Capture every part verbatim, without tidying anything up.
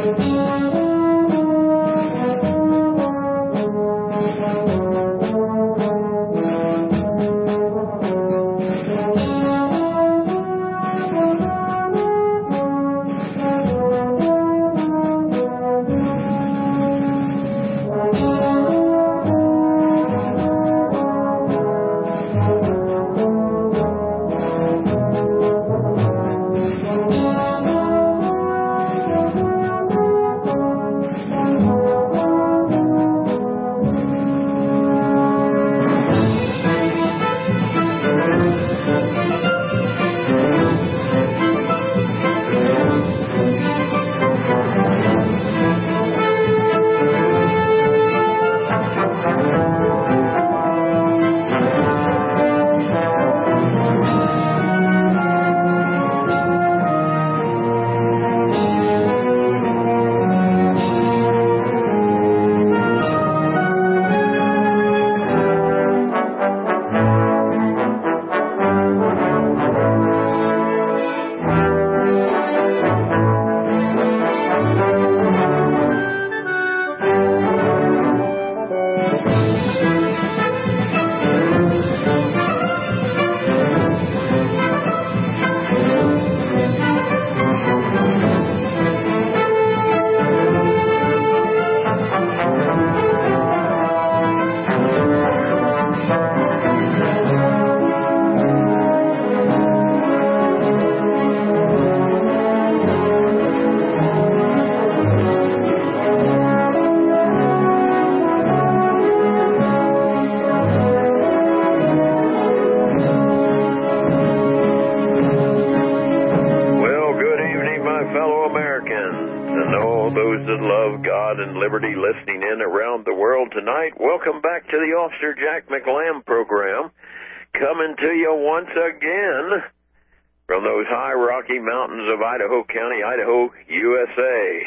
Liberty listening in around the world tonight. Welcome back to the Officer Jack McLam program, coming to you once again from those high Rocky Mountains of Idaho County, Idaho, U S A.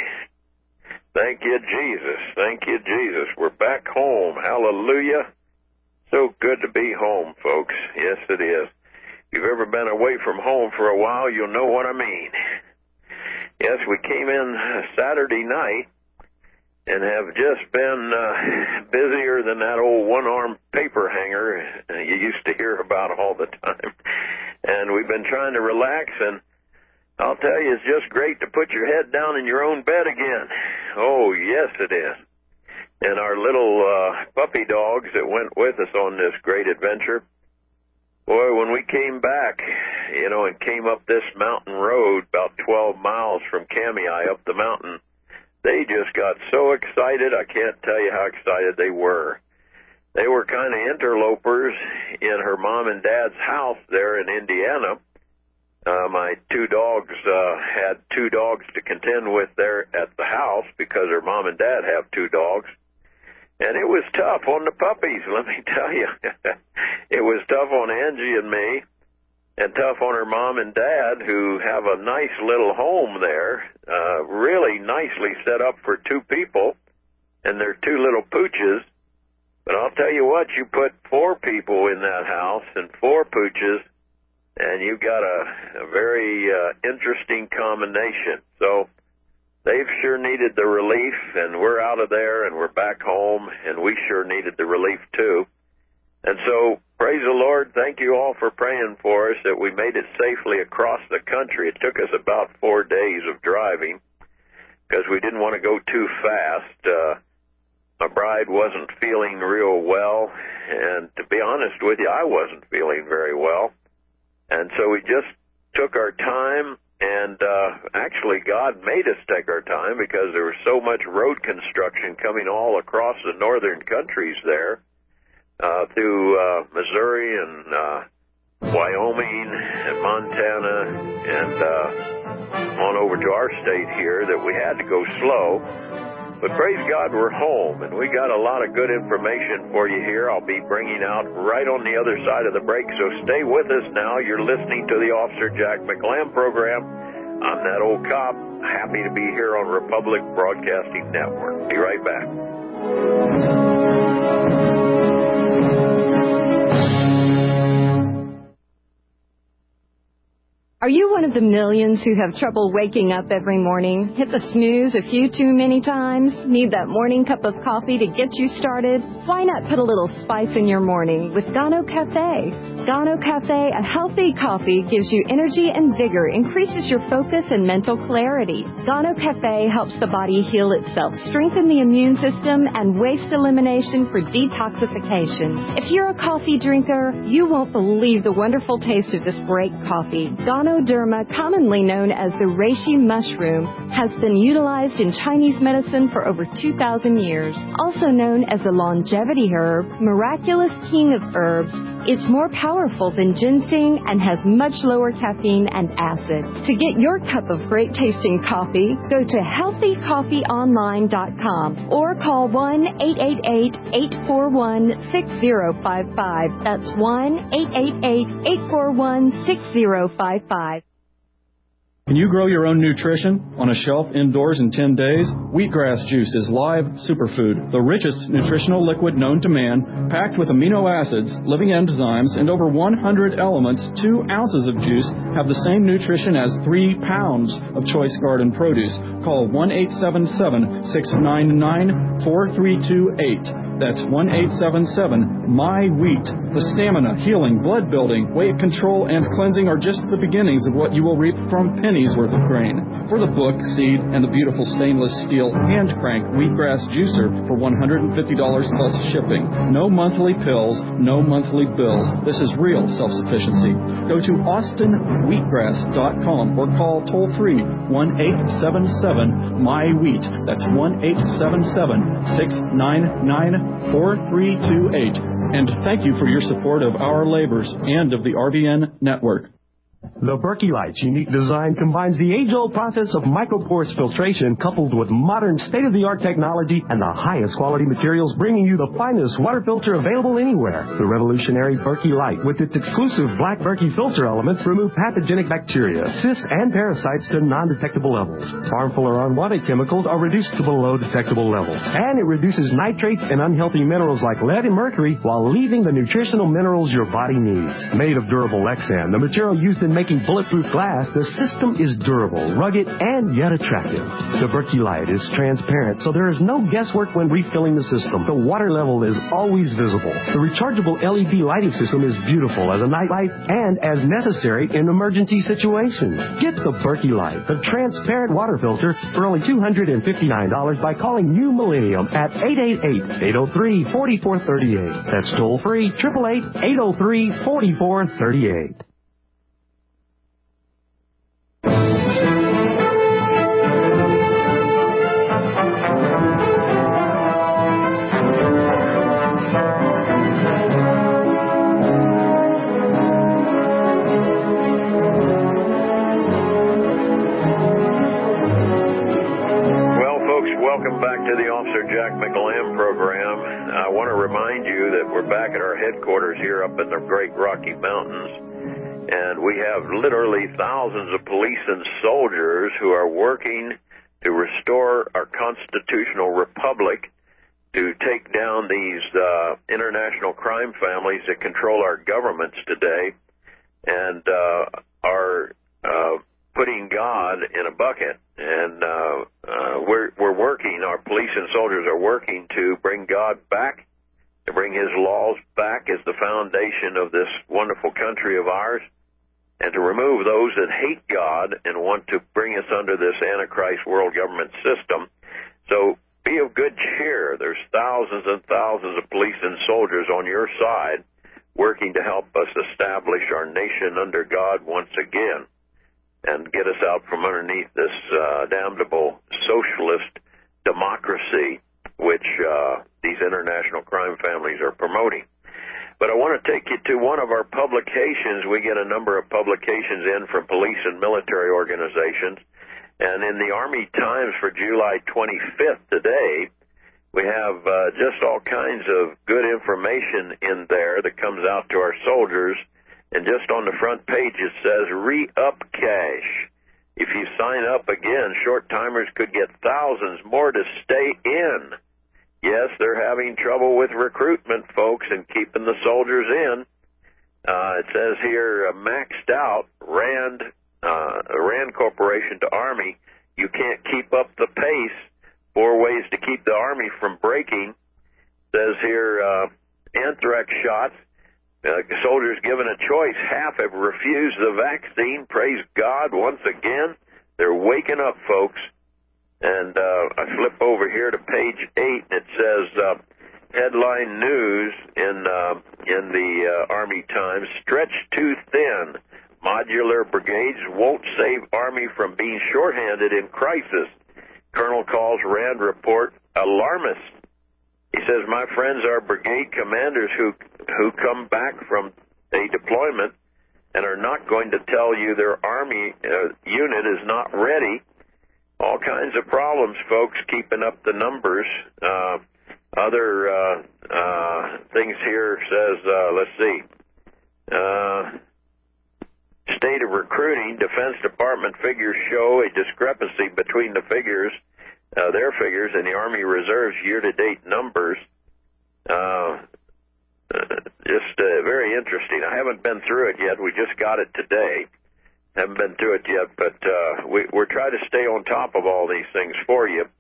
Thank you, Jesus. Thank you, Jesus. We're back home. Hallelujah. So good to be home, folks. Yes, it is. If you've ever been away from home for a while, you'll know what I mean. Yes, we came in Saturday night and have just been uh, busier than that old one-armed paper hanger you used to hear about all the time. And we've been trying to relax, and I'll tell you, it's just great to put your head down in your own bed again. Oh, yes, it is. And our little uh, puppy dogs that went with us on this great adventure, boy, when we came back, you know, and came up this mountain road about twelve miles from Kamei up the mountain, they just got so excited. I can't tell you how excited they were. They were kind of interlopers in her mom and dad's house there in Indiana. Uh, my two dogs uh, had two dogs to contend with there at the house because her mom and dad have two dogs. And it was tough on the puppies, let me tell you. It was tough on Angie and me, and tough on her mom and dad, who have a nice little home there, uh, really nicely set up for two people, and they're two little pooches. But I'll tell you what, you put four people in that house and four pooches, and you've got a, a very uh, interesting combination. So they've sure needed the relief, and we're out of there, and we're back home, and we sure needed the relief too. And so, praise the Lord, thank you all for praying for us that we made it safely across the country. It took us about four days of driving because we didn't want to go too fast. Uh, my bride wasn't feeling real well, and to be honest with you, I wasn't feeling very well. And so we just took our time, and uh, actually God made us take our time because there was so much road construction coming all across the northern countries there. Uh, through uh, Missouri and uh, Wyoming and Montana and uh, on over to our state here, that we had to go slow. But praise God, we're home, and we got a lot of good information for you here. I'll be bringing out right on the other side of the break, so stay with us now. You're listening to the Officer Jack McLam program. I'm that old cop, happy to be here on Republic Broadcasting Network. Be right back. Are you one of the millions who have trouble waking up every morning? Hit the snooze a few too many times? Need that morning cup of coffee to get you started? Why not put a little spice in your morning with Gano Cafe? Gano Cafe, a healthy coffee, gives you energy and vigor, increases your focus and mental clarity. Gano Cafe helps the body heal itself, strengthen the immune system, and waste elimination for detoxification. If you're a coffee drinker, you won't believe the wonderful taste of this great coffee. Ganoderma, commonly known as the reishi mushroom, has been utilized in Chinese medicine for over two thousand years. Also known as the longevity herb, miraculous king of herbs, it's more powerful than ginseng and has much lower caffeine and acid. To get your cup of great tasting coffee, go to healthy coffee online dot com or call one eight eight eight, eight four one, six zero five five. That's one eight eight eight, eight four one, six zero five five. Can you grow your own nutrition on a shelf indoors in ten days? Wheatgrass juice is live superfood, the richest nutritional liquid known to man, packed with amino acids, living enzymes, and over one hundred elements. Two ounces of juice have the same nutrition as three pounds of choice garden produce. Call one eight seven seven, six nine nine, four three two eight. That's one eight seven seven, M Y wheat. The stamina, healing, blood building, weight control, and cleansing are just the beginnings of what you will reap from pennies worth of grain. For the book, seed, and the beautiful stainless steel hand crank wheatgrass juicer for one hundred fifty dollars plus shipping. No monthly pills, no monthly bills. This is real self-sufficiency. Go to austin wheatgrass dot com or call toll free one eight seven seven, M Y wheat. That's one eight seven seven, six nine nine, four three two eight. And thank you for your support of our labors and of the R B N network. The Berkey Light's unique design combines the age-old process of microporous filtration coupled with modern state-of-the-art technology and the highest quality materials, bringing you the finest water filter available anywhere. The revolutionary Berkey Light, with its exclusive black Berkey filter elements, remove pathogenic bacteria, cysts, and parasites to non-detectable levels. Harmful or unwanted chemicals are reduced to below detectable levels. And it reduces nitrates and unhealthy minerals like lead and mercury while leaving the nutritional minerals your body needs. Made of durable Lexan, the material used in making bulletproof glass, the system is durable, rugged, and yet attractive. The Berkey Light is transparent, so there is no guesswork when refilling the system. The water level is always visible. The rechargeable L E D lighting system is beautiful as a night light and as necessary in emergency situations. Get the Berkey Light, the transparent water filter, for only two hundred fifty-nine dollars by calling New Millennium at eight eight eight, eight oh three, four four three eight. That's toll free, eight eight eight, eight oh three, four four three eight. Welcome back to the Officer Jack McLam program. I want to remind you that we're back at our headquarters here up in the Great Rocky Mountains, and we have literally thousands of police and soldiers who are working to restore our constitutional republic, to take down these uh, international crime families that control our governments today, and uh, are uh, putting God in a bucket. And uh, uh, we're, we're working, our police and soldiers are working to bring God back, to bring his laws back as the foundation of this wonderful country of ours, and to remove those that hate God and want to bring us under this Antichrist world government system. So be of good cheer. There's thousands and thousands of police and soldiers on your side working to help us establish our nation under God once again, and get us out from underneath this uh, damnable socialist democracy which uh, these international crime families are promoting. But I want to take you to one of our publications. We get a number of publications in from police and military organizations, and in the Army Times for July twenty-fifth today, we have uh, just all kinds of good information in there that comes out to our soldiers. And just on the front page it says, re-up cash. If you sign up again, short-timers could get thousands more to stay in. Yes, they're having trouble with recruitment, folks, and keeping the soldiers in. Uh, it says here, uh, maxed out, Rand Corporation to Army. You can't keep up the pace. Four ways to keep the Army from breaking. Says here, uh, anthrax shots. Uh, soldiers given a choice, half have refused the vaccine. Praise God once again. They're waking up, folks. And uh, I flip over here to page eight, and it says, uh, headline news in uh, in the uh, Army Times, stretched too thin. Modular brigades won't save Army from being shorthanded in crisis. Colonel calls Rand report alarmist. He says, my friends are brigade commanders who who come back from a deployment and are not going to tell you their Army uh, unit is not ready. All kinds of problems, folks, keeping up the numbers. Uh, other uh, uh, things here says, uh, let's see, uh, state of recruiting, Defense Department figures show a discrepancy between the figures, uh, their figures, and the Army Reserve's year-to-date numbers. Uh, just uh, very interesting. I haven't been through it yet. We just got it today. Haven't been through it yet, but uh, we, we're trying to stay on top of all these things for you.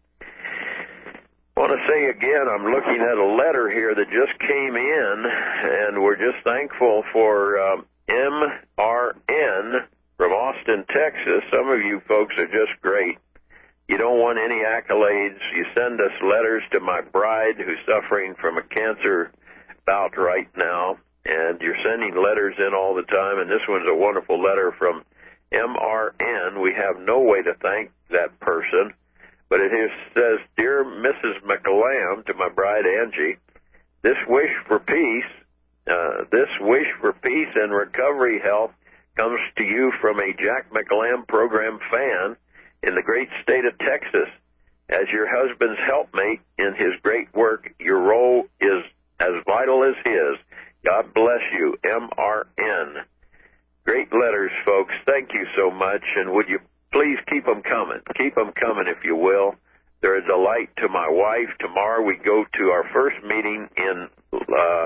I want to say again, I'm looking at a letter here that just came in, and we're just thankful for um, M R N from Austin, Texas. Some of you folks are just great. You don't want any accolades. You send us letters to my bride who's suffering from a cancer bout right now, and you're sending letters in all the time, and this one's a wonderful letter from M R N. We have no way to thank that person, but it is, says, Dear Missus McLam, to my bride Angie, this wish for peace, uh, this wish for peace and recovery health comes to you from a Jack McLam program fan in the great state of Texas. As your husband's helpmate in his great work, your role is as vital as his. God bless you, M R N. Great letters, folks. Thank you so much, and would you please keep them coming. Keep them coming, if you will. They're a delight to my wife. Tomorrow we go to our first meeting in, uh,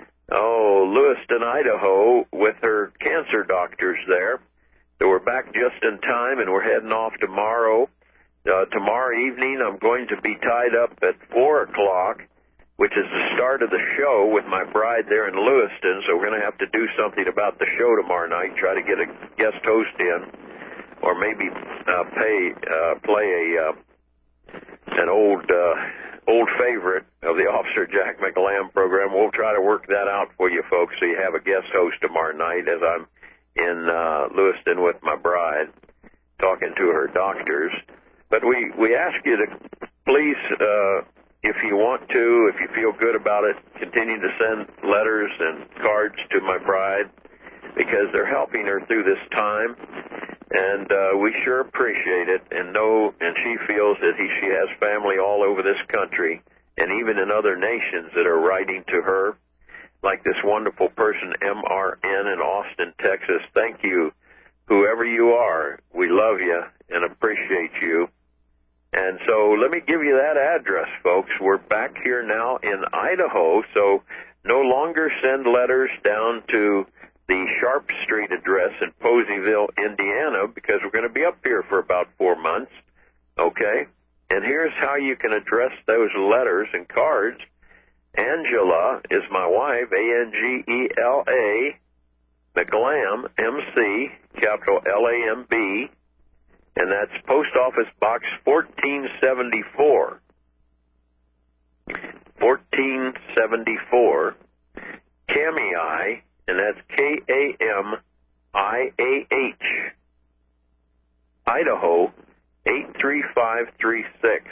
oh, Lewiston, Idaho, with her cancer doctors there. So we're back just in time, and we're heading off tomorrow. Uh, tomorrow evening I'm going to be tied up at four o'clock, which is the start of the show with my bride there in Lewiston, so we're going to have to do something about the show tomorrow night, try to get a guest host in, or maybe uh, pay, uh, play a uh, an old uh, old favorite of the Officer Jack McLam program. We'll try to work that out for you folks, so you have a guest host tomorrow night as I'm in uh, Lewiston with my bride, talking to her doctors. But we, we ask you to please, uh, if you want to, if you feel good about it, continue to send letters and cards to my bride, because they're helping her through this time, and uh, we sure appreciate it, and know, and she feels that he, she has family all over this country, and even in other nations that are writing to her, like this wonderful person, M R N in Austin, Texas. Thank you, whoever you are. We love you and appreciate you. And so let me give you that address, folks. We're back here now in Idaho, so no longer send letters down to the Sharp Street address in Poseyville, Indiana, because we're going to be up here for about four months, okay? And here's how you can address those letters and cards. Angela is my wife, A N G E L A, McLam, M C, capital L A M B, and that's Post Office Box fourteen seventy-four. fourteen seventy-four, Kamii, and that's K A M I A H, Idaho, eight three five three six.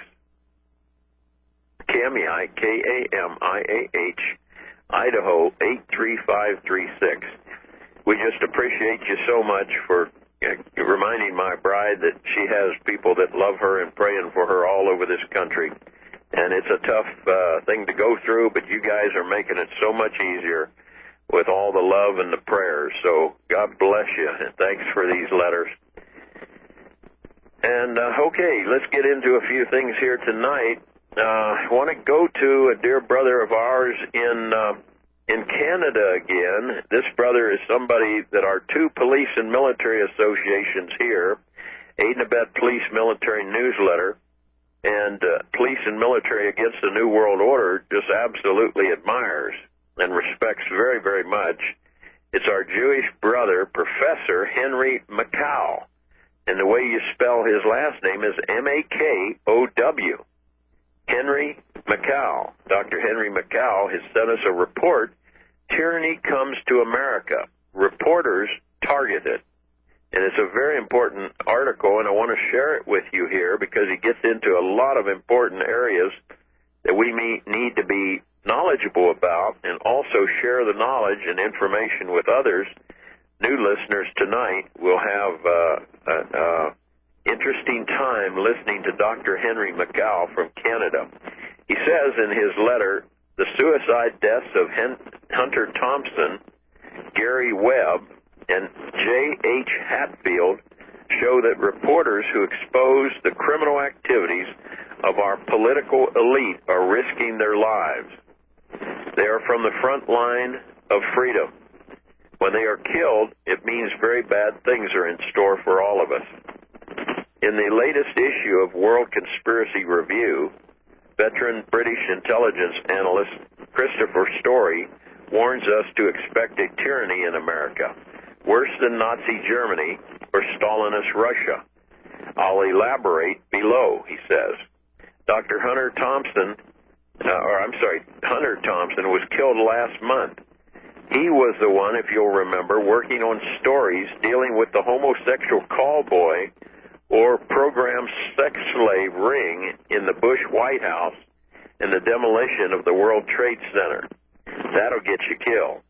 Kamii, K A M I A H, Idaho, eight three five three six. We just appreciate you so much for reminding my bride that she has people that love her and praying for her all over this country. And it's a tough uh, thing to go through, but you guys are making it so much easier with all the love and the prayers. So God bless you, and thanks for these letters. And, uh, okay, let's get into a few things here tonight. Uh, I want to go to a dear brother of ours in uh, in Canada again. This brother is somebody that our two police and military associations here, Aid and Abet Police Military Newsletter, and uh, Police and Military Against the New World Order just absolutely admires and respects very, very much. It's our Jewish brother, Professor Henry Makow, and the way you spell his last name is M A K O W. Henry Makow. Doctor Henry Makow has sent us a report, Tyranny Comes to America, Reporters Targeted. And it's a very important article, and I want to share it with you here because it gets into a lot of important areas that we need to be knowledgeable about and also share the knowledge and information with others. New listeners tonight will have uh, an uh, interesting time listening to Doctor Henry Makow from Canada. He says in his letter, the suicide deaths of Hunter Thompson, Gary Webb, and J H Hatfield show that reporters who expose the criminal activities of our political elite are risking their lives. They are from the front line of freedom. When they are killed, it means very bad things are in store for all of us. In the latest issue of World Conspiracy Review, veteran British intelligence analyst Christopher Story warns us to expect a tyranny in America, worse than Nazi Germany or Stalinist Russia. I'll elaborate below, he says. Doctor Hunter Thompson, uh, or I'm sorry, Hunter Thompson was killed last month. He was the one, if you'll remember, working on stories dealing with the homosexual call boy or program sex slave ring in the Bush White House and the demolition of the World Trade Center. That'll get you killed.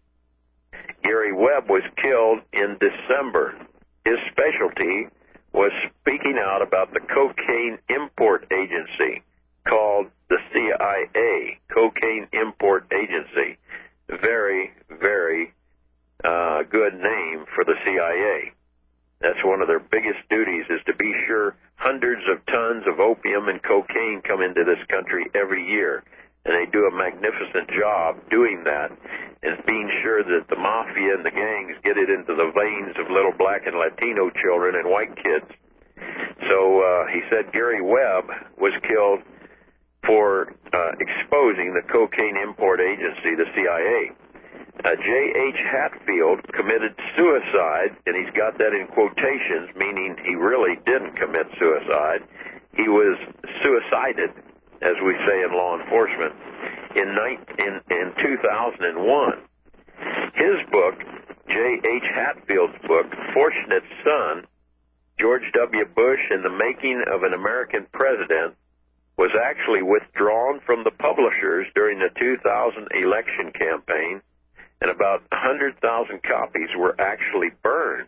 Gary Webb was killed in December. His specialty was speaking out about the cocaine import agency called the C I A, Cocaine Import Agency. Very, very uh, good name for the C I A. That's one of their biggest duties, is to be sure hundreds of tons of opium and cocaine come into this country every year. And they do a magnificent job doing that and being sure that the mafia and the gangs get it into the veins of little black and Latino children and white kids. So uh, he said Gary Webb was killed for uh, exposing the Cocaine Import Agency, the C I A. Uh, J H Hatfield committed suicide, and he's got that in quotations, meaning he really didn't commit suicide. He was suicided, as we say in law enforcement, in, in, in two thousand one. His book, J H Hatfield's book, Fortunate Son, George W. Bush and the Making of an American President, was actually withdrawn from the publishers during the two thousand election campaign, and about one hundred thousand copies were actually burned.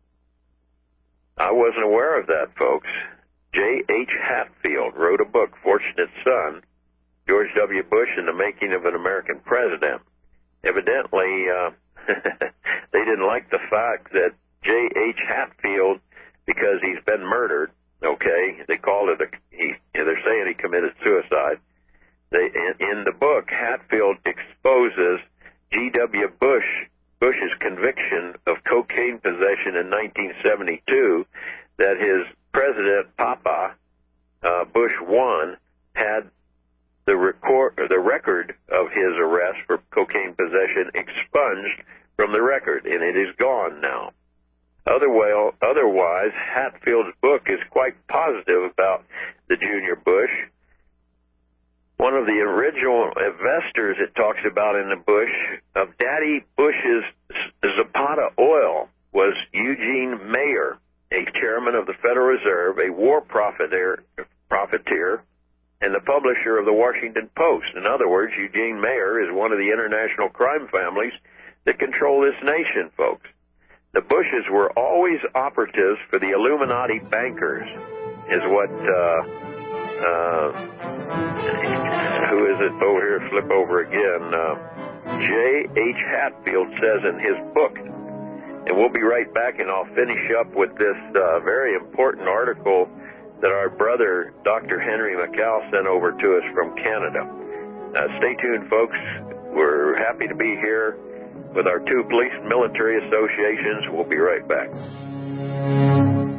I wasn't aware of that, folks. J H Hatfield wrote a book, Fortunate Son, George W. Bush and the Making of an American President. Evidently, uh, they didn't like the fact that J H Hatfield, because he's been murdered, okay, they called it, a, he, they're saying he committed suicide. They, in, in the book, Hatfield exposes G W. Bush, Bush's conviction of cocaine possession in nineteen seventy-two, that his President Papa, uh, Bush one, had the record, the record of his arrest for cocaine possession expunged from the record, and it is gone now. Otherwise, otherwise, Hatfield's book is quite positive about the Junior Bush. One of the original investors it talks about in the Bush of Daddy Bush's Zapata Oil was Eugene Mayer, a chairman of the Federal Reserve, a war profiteer, profiteer, and the publisher of the Washington Post. In other words, Eugene Mayer is one of the international crime families that control this nation, folks. The Bushes were always operatives for the Illuminati bankers, is what, uh, uh, who is it over here? Flip over again. Uh, J H Hatfield says in his book. And we'll be right back, and I'll finish up with this uh, very important article that our brother, Doctor Henry Makow, sent over to us from Canada. Uh, stay tuned, folks. We're happy to be here with our two police and military associations. We'll be right back.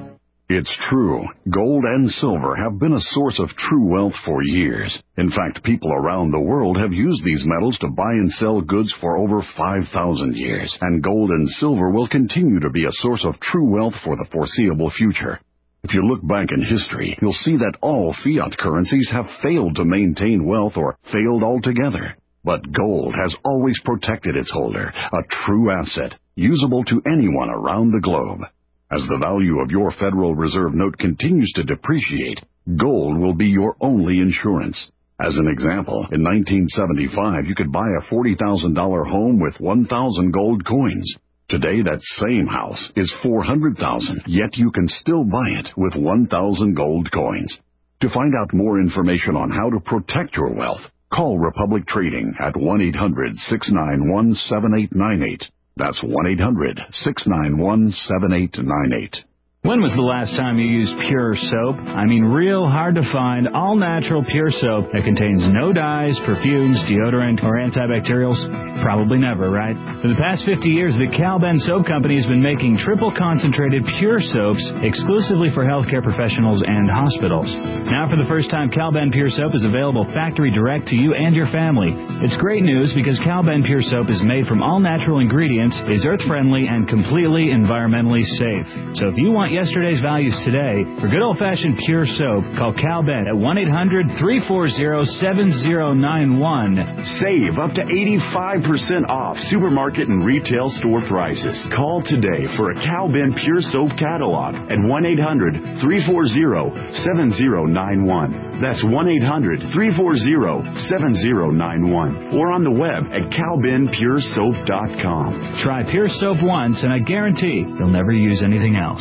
It's true. Gold and silver have been a source of true wealth for years. In fact, people around the world have used these metals to buy and sell goods for over five thousand years, and gold and silver will continue to be a source of true wealth for the foreseeable future. If you look back in history, you'll see that all fiat currencies have failed to maintain wealth or failed altogether. But gold has always protected its holder, a true asset, usable to anyone around the globe. As the value of your Federal Reserve note continues to depreciate, gold will be your only insurance. As an example, in nineteen seventy-five, you could buy a forty thousand dollars home with one thousand gold coins. Today, that same house is four hundred thousand dollars, yet you can still buy it with one thousand gold coins. To find out more information on how to protect your wealth, call Republic Trading at one eight hundred, six nine one, seven eight nine eight. That's one eight hundred, six nine one, seven eight nine eight. When was the last time you used pure soap? I mean real hard to find, all-natural pure soap that contains no dyes, perfumes, deodorant, or antibacterials? Probably never, right? For the past fifty years, the Cal-Ben Soap Company has been making triple-concentrated pure soaps exclusively for healthcare professionals and hospitals. Now, for the first time, Cal-Ben Pure Soap is available factory direct to you and your family. It's great news because Cal-Ben Pure Soap is made from all-natural ingredients, is earth-friendly, and completely environmentally safe. So if you want yesterday's values today, for good old-fashioned pure soap, call Cal-Ben at one eight hundred, three four zero, seven zero nine one. Save up to eighty-five percent off supermarket and retail store prices. Call today for a Cal-Ben Pure Soap catalog at one eight hundred, three four zero, seven zero nine one. That's one eight hundred, three four zero, seven zero nine one. Or on the web at cal ben pure soap dot com. Try pure soap once, and I guarantee you'll never use anything else.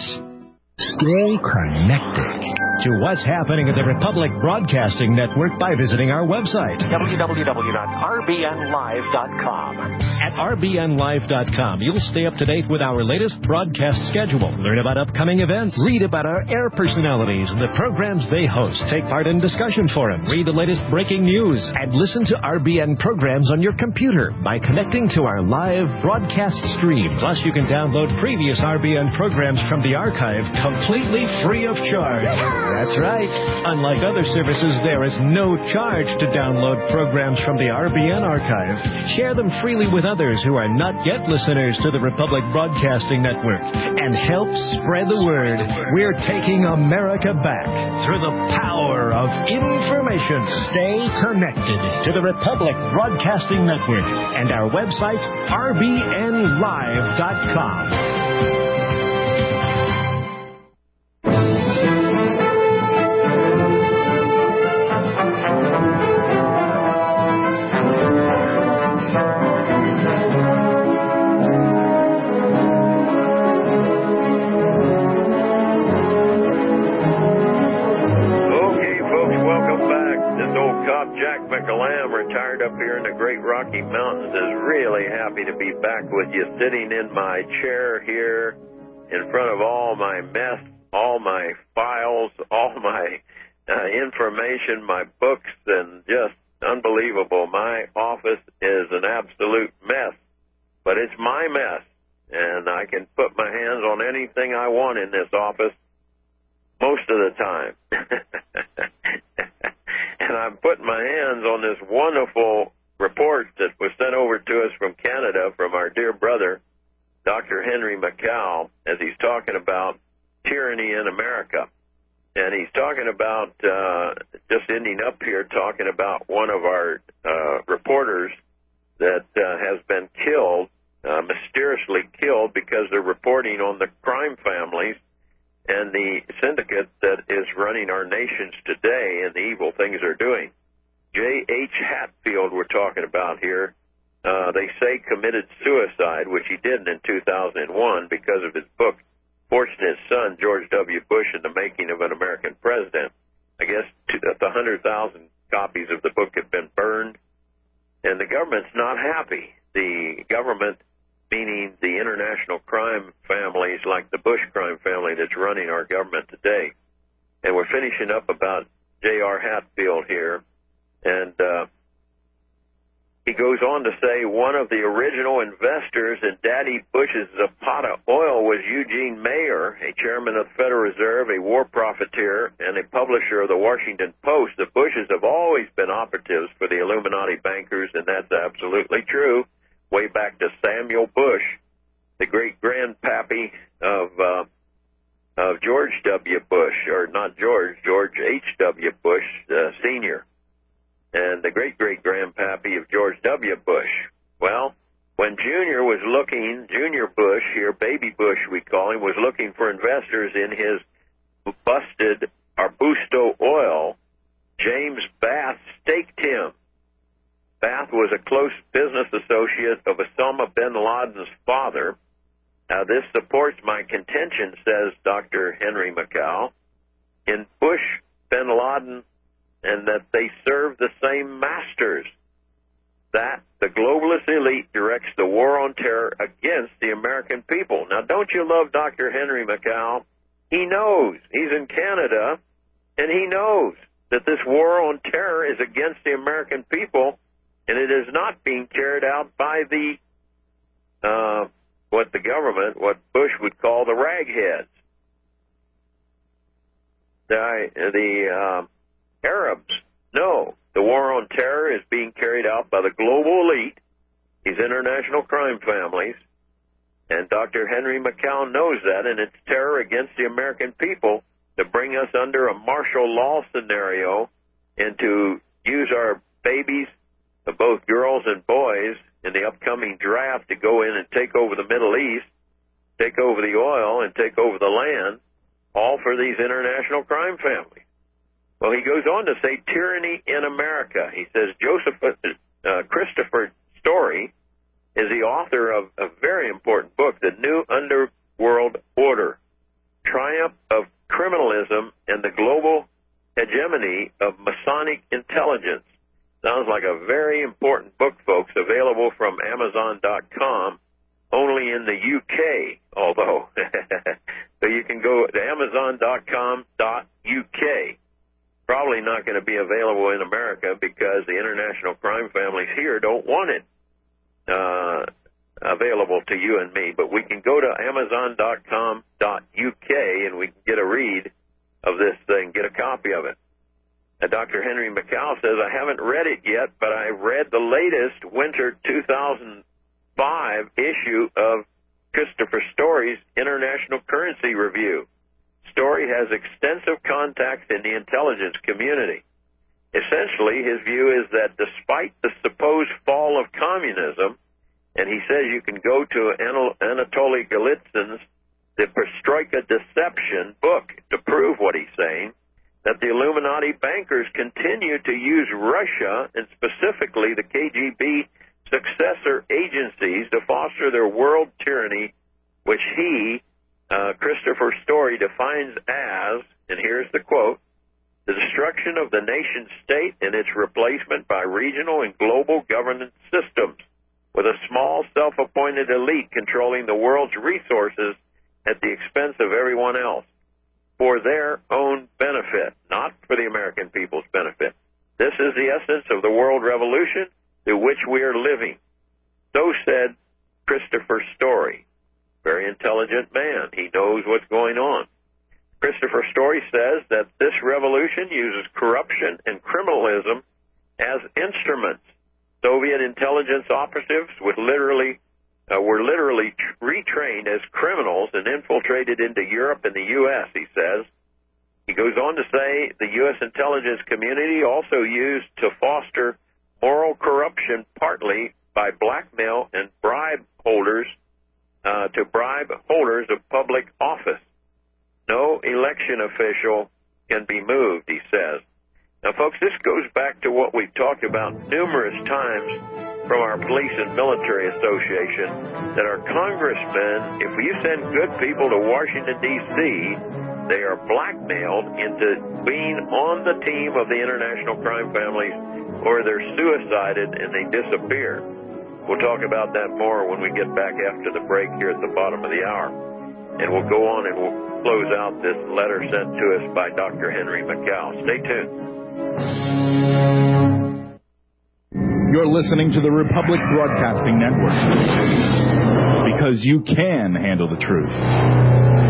Stay connected to what's happening at the Republic Broadcasting Network by visiting our website, w w w dot r b n live dot com. At r b n live dot com, you'll stay up to date with our latest broadcast schedule, learn about upcoming events, read about our air personalities and the programs they host, take part in discussion forums, read the latest breaking news, and listen to R B N programs on your computer by connecting to our live broadcast stream. Plus, you can download previous R B N programs from the archive completely free of charge. That's right. Unlike other services, there is no charge to download programs from the R B N archive. Share them freely with others who are not yet listeners to the Republic Broadcasting Network and help spread the word. We're taking America back through the power of information. Stay connected to the Republic Broadcasting Network and our website, r b n live dot com. Up here in the Great Rocky Mountains is really happy to be back with you, sitting in my chair here in front of all my mess, all my files, all my uh, information, my books, and just unbelievable. My office is an absolute mess, but it's my mess, and I can put my hands on anything I want in this office most of the time. And I'm putting my hands on this wonderful report that was sent over to us from Canada from our dear brother, Doctor Henry McCall, as he's talking about tyranny in America. And he's talking about, uh, just ending up here, talking about one of our uh, reporters that uh, has been killed, uh, mysteriously killed, because they're reporting on the crime families and the syndicate that is running our nations today and the evil things they're doing. J H Hatfield we're talking about here. Uh, they say committed suicide, which he didn't in two thousand one because of his book, Forging His Son, George W. Bush and the Making of an American President. I guess the one hundred thousand copies of the book have been burned, and the government's not happy. The government, meaning the international crime families like the Bush crime family that's running our government today. And we're finishing up about J R Hatfield here. And uh, he goes on to say one of the original investors in Daddy Bush's Zapata oil was Eugene Mayer, a chairman of the Federal Reserve, a war profiteer, and a publisher of the Washington Post. The Bushes have always been operatives for the Illuminati bankers, and that's absolutely true. Way back to Samuel Bush, the great-grandpappy of uh, of George W. Bush, or not George, George H W. Bush uh, Senior, and the great-great-grandpappy of George W. Bush. Well, when Junior was looking, Junior Bush here, Baby Bush we call him, was looking for investors in his busted Arbusto oil, James Bath staked him. Bath was a close business associate of Osama bin Laden's father. Now, this supports my contention, says Doctor Henry Macau, in Bush, bin Laden, and that they serve the same masters, that the globalist elite directs the war on terror against the American people. Now, don't you love Doctor Henry Macau? He knows. He's in Canada, and he knows that this war on terror is against the American people, and it is not being carried out by the, uh, what the government, what Bush would call the ragheads. The, the uh, Arabs. No, the war on terror is being carried out by the global elite, these international crime families, and Doctor Henry Macau knows that, and it's terror against the American people to bring us under a martial law scenario and to use our babies, both girls and boys, in the upcoming draft to go in and take over the Middle East, take over the oil, and take over the land, all for these international crime families. Well, he goes on to say tyranny in America. He says Joseph uh, Christopher Story is the author of a very important book, The New Underworld Order, Triumph of Criminalism and the Global Hegemony of Masonic Intelligence. Sounds like a very important book, folks, available from Amazon dot com, only in the U K, although. So you can go to Amazon dot com dot U K. Probably not going to be available in America because the international crime families here don't want it uh, available to you and me. But we can go to Amazon dot com dot U K and we can get a read of this thing, get a copy of it. Uh, Doctor Henry Macau says, I haven't read it yet, but I read the latest winter two thousand five issue of Christopher Story's International Currency Review. Story has extensive contacts in the intelligence community. Essentially, his view is that despite the supposed fall of communism, and he says you can go to Anatoly Golitsyn's The Perestroika Deception book to prove what he's saying, that the Illuminati bankers continue to use Russia, and specifically the K G B successor agencies, to foster their world tyranny, which he, uh, Christopher Story, defines as, and here's the quote, the destruction of the nation state and its replacement by regional and global governance systems, with a small self-appointed elite controlling the world's resources at the expense of everyone else, for their own benefit, not for the American people's benefit. This is the essence of the world revolution through which we are living. So said Christopher Story. Very intelligent man. He knows what's going on. Christopher Story says that this revolution uses corruption and criminalism as instruments. Soviet intelligence operatives would literally Uh, were literally t- retrained as criminals and infiltrated into Europe and the U S, he says. He goes on to say the U S intelligence community also used to foster moral corruption partly by blackmail and bribe holders uh, to bribe holders of public office. No election official can be moved, he says. Now, folks, this goes back to what we've talked about numerous times from our police and military association, that our congressmen, if you send good people to Washington, D C, they are blackmailed into being on the team of the international crime families, or they're suicided and they disappear. We'll talk about that more when we get back after the break here at the bottom of the hour. And we'll go on and we'll close out this letter sent to us by Doctor Henry Macau. Stay tuned. You're listening to the Republic Broadcasting Network. Because you can handle the truth.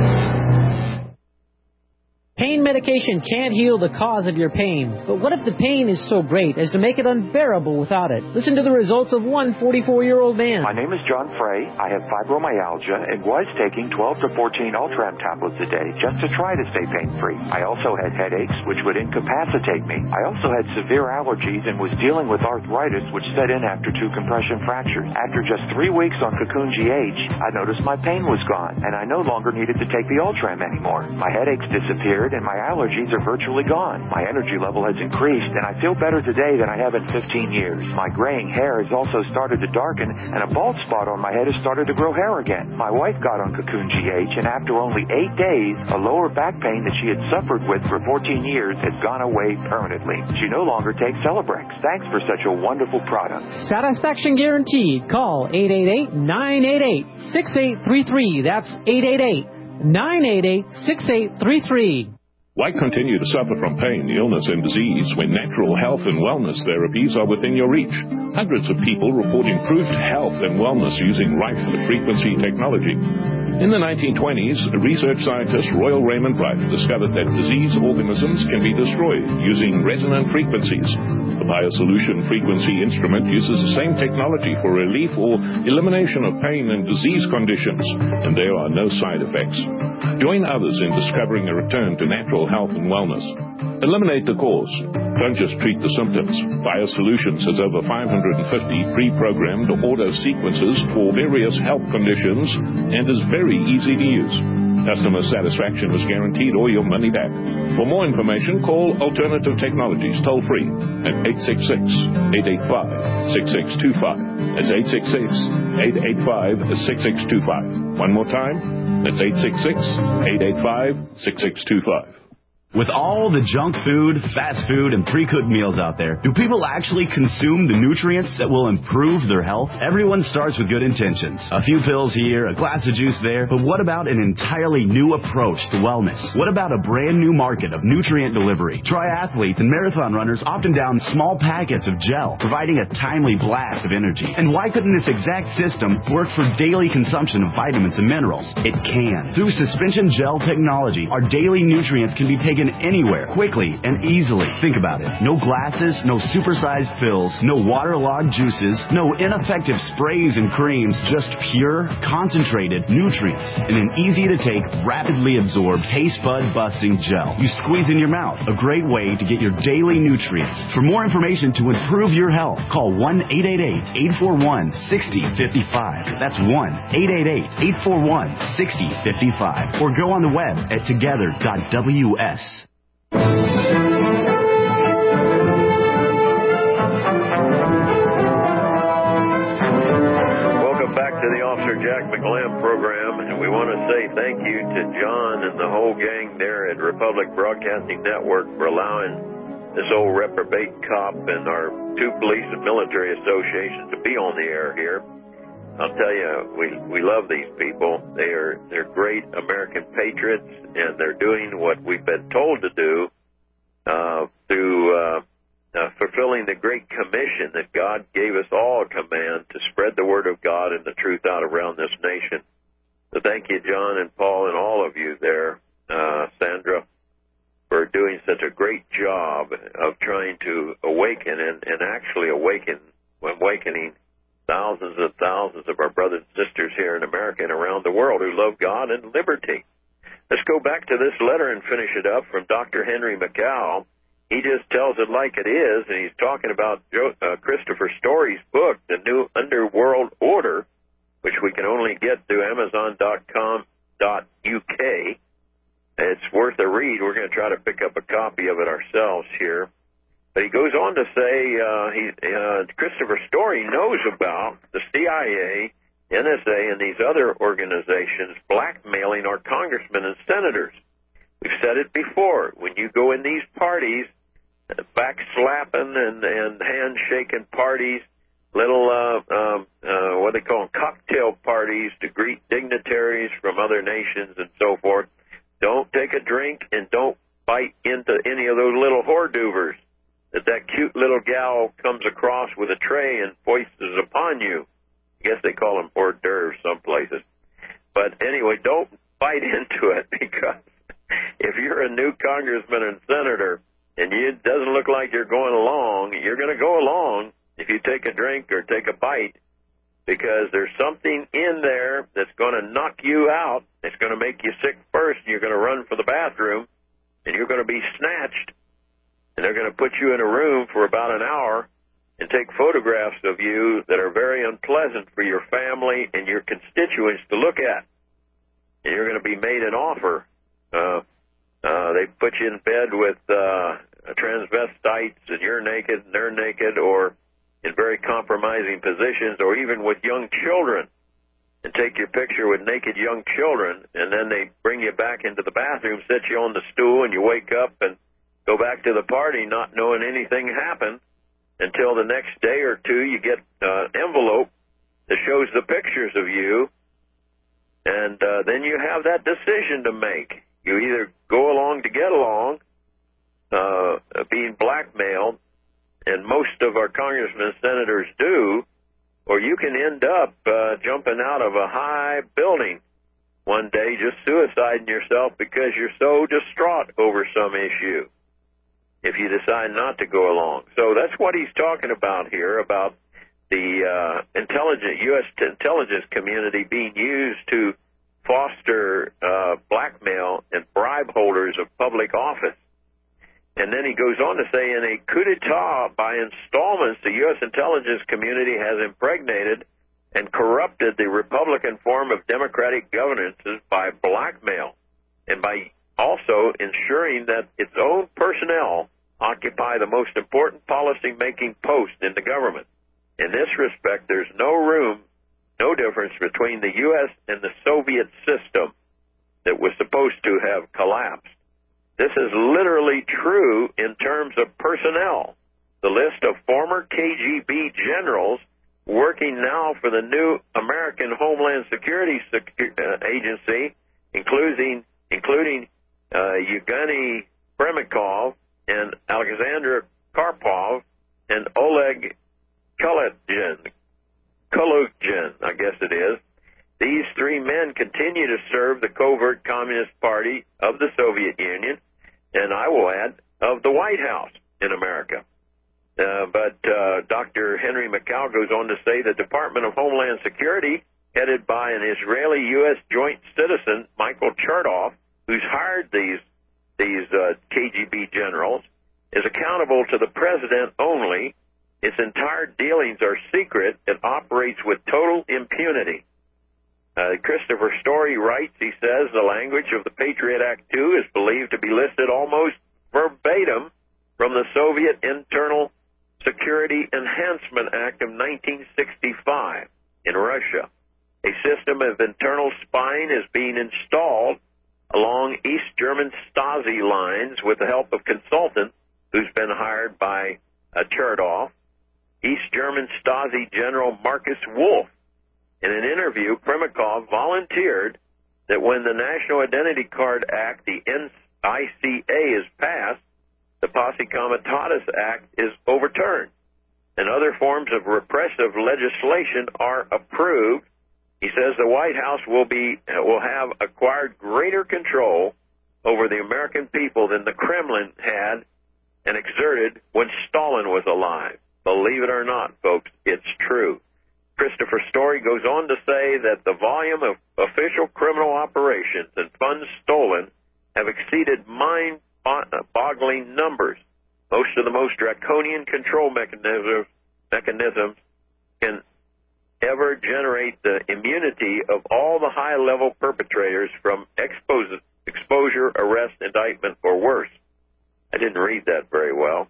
Pain medication can't heal the cause of your pain. But what if the pain is so great as to make it unbearable without it? Listen to the results of one forty-four-year-old man. My name is John Frey. I have fibromyalgia and was taking twelve to fourteen Ultram tablets a day just to try to stay pain-free. I also had headaches, which would incapacitate me. I also had severe allergies and was dealing with arthritis, which set in after two compression fractures. After just three weeks on Cocoon G H, I noticed my pain was gone, and I no longer needed to take the Ultram anymore. My headaches disappeared, and my allergies are virtually gone. My energy level has increased, and I feel better today than I have in fifteen years. My graying hair has also started to darken, and a bald spot on my head has started to grow hair again. My wife got on Cocoon G H, and after only eight days, a lower back pain that she had suffered with for fourteen years has gone away permanently. She no longer takes Celebrex. Thanks for such a wonderful product. Satisfaction guaranteed. Call eight eight eight, nine eight eight, six eight three three. That's eight eight eight, nine eight eight, six eight three three. Why continue to suffer from pain, illness, and disease when natural health and wellness therapies are within your reach? Hundreds of people report improved health and wellness using life-frequency technology. In the nineteen twenties, research scientist Royal Raymond Bright discovered that disease organisms can be destroyed using resonant frequencies. The BioSolution frequency instrument uses the same technology for relief or elimination of pain and disease conditions, and there are no side effects. Join others in discovering a return to natural health and wellness. Eliminate the cause. Don't just treat the symptoms. BioSolutions has over five hundred fifty pre-programmed auto sequences for various health conditions and is very easy to use. Customer satisfaction is guaranteed or your money back. For more information, call Alternative Technologies toll-free at eight six six, eight eight five, six six two five. That's eight six six, eight eight five, six six two five. One more time, that's eight six six, eight eight five, six six two five. With all the junk food, fast food, and pre-cooked meals out there, do people actually consume the nutrients that will improve their health? Everyone starts with good intentions. A few pills here, a glass of juice there, but what about an entirely new approach to wellness? What about a brand new market of nutrient delivery? Triathletes and marathon runners often down small packets of gel, providing a timely blast of energy. And why couldn't this exact system work for daily consumption of vitamins and minerals? It can. Through suspension gel technology, our daily nutrients can be taken anywhere, quickly and easily. Think about it. No glasses, no supersized pills, no waterlogged juices, no ineffective sprays and creams, just pure, concentrated nutrients in an easy-to-take, rapidly absorbed, taste bud-busting gel. You squeeze in your mouth. A great way to get your daily nutrients. For more information to improve your health, call one eight eight eight, eight four one, six zero five five. That's one eight eight eight, eight four one, six zero five five. Or go on the web at together dot w s. Welcome back to the Officer Jack McLamb program, and we want to say thank you to John and the whole gang there at Republic Broadcasting Network for allowing this old reprobate cop and our two police and military associations to be on the air here. I'll tell you, we we love these people. They are they're great American patriots, and they're doing what we've been told to do uh, through uh, uh, fulfilling the great commission that God gave us all a command to spread the word of God and the truth out around this nation. So thank you, John and Paul, and all of you there, uh, Sandra, for doing such a great job of trying to awaken and, and actually awaken, awakening thousands and thousands of our brothers and sisters here in America and around the world who love God and liberty. Let's go back to this letter and finish it up from Doctor Henry McCow. He just tells it like it is, and he's talking about Joe, uh, Christopher Story's book, The New Underworld Order, which we can only get through amazon dot com dot u k. It's worth a read. We're going to try to pick up a copy of it ourselves here. But he goes on to say uh, he, uh, Christopher Story knows about the C I A, N S A, and these other organizations blackmailing our congressmen and senators. We've said it before. When you go in these parties, uh, backslapping and, and handshaking parties, little, uh, um, uh, what they call them, cocktail parties to greet dignitaries from other nations and so forth, don't take a drink and don't bite into any of those little hors d'oeuvres. that that cute little gal comes across with a tray and foists upon you. I guess they call them hors d'oeuvres some places. But anyway, don't bite into it, because if you're a new congressman and senator and it doesn't look like you're going along, you're going to go along if you take a drink or take a bite, because there's something in there that's going to knock you out. It's going to make you sick first, and you're going to run for the bathroom, and you're going to be snatched, and they're going to put you in a room for about an hour and take photographs of you that are very unpleasant for your family and your constituents to look at. And you're going to be made an offer. Uh, uh, they put you in bed with uh, transvestites, and you're naked and they're naked, or in very compromising positions, or even with young children, and take your picture with naked young children, and then they bring you back into the bathroom, set you on the stool, and you wake up and go back to the party not knowing anything happened until the next day or two you get uh, an envelope that shows the pictures of you, and uh, then you have that decision to make. You either go along to get along, uh, being blackmailed, and most of our congressmen and senators do, or you can end up uh, jumping out of a high building one day, just suiciding yourself because you're so distraught over some issue if you decide not to go along. So that's what he's talking about here, about the uh, intelligence, U S intelligence community being used to foster uh, blackmail and bribe holders of public office. And then he goes on to say, in a coup d'etat by installments, the U S intelligence community has impregnated and corrupted the Republican form of democratic governance by blackmail, and by also ensuring that its own personnel occupy the most important policy-making post in the government. In this respect, there's no room, no difference between the U S and the Soviet system that was supposed to have collapsed. This is literally true in terms of personnel. The list of former K G B generals working now for the new American Homeland Security Agency, including including uh, Yevgeny Premykov and Alexander Karpov and Oleg Kulugin, Kulugin, I guess it is. These three men continue to serve the covert Communist Party of the Soviet Union, and I will add, of the White House in America. Uh, but uh, Doctor Henry McCow goes on to say the Department of Homeland Security, headed by an Israeli-U S joint citizen, Michael Chertoff, who's hired these these uh, K G B generals, is accountable to the president only. Its entire dealings are secret. It operates with total impunity. Uh, Christopher Story writes, he says, the language of the Patriot Act two is believed to be listed almost verbatim from the Soviet Internal Security Enhancement Act of nineteen sixty-five in Russia. A system of internal spying is being installed along East German Stasi lines with the help of consultants who's been hired by uh, Chertoff. East German Stasi General Marcus Wolf. In an interview, Premykov volunteered that when the National Identity Card Act, the N I C A, is passed, the Posse Comitatus Act is overturned, and other forms of repressive legislation are approved. He says the White House will be will have acquired greater control over the American people than the Kremlin had and exerted when Stalin was alive. Believe it or not, folks, it's true. Christopher Story goes on to say that the volume of official criminal operations and funds stolen have exceeded mind-boggling numbers. Most of the most draconian control mechanisms, mechanisms can ever generate the immunity of all the high-level perpetrators from expose, exposure, arrest, indictment, or worse. I didn't read that very well.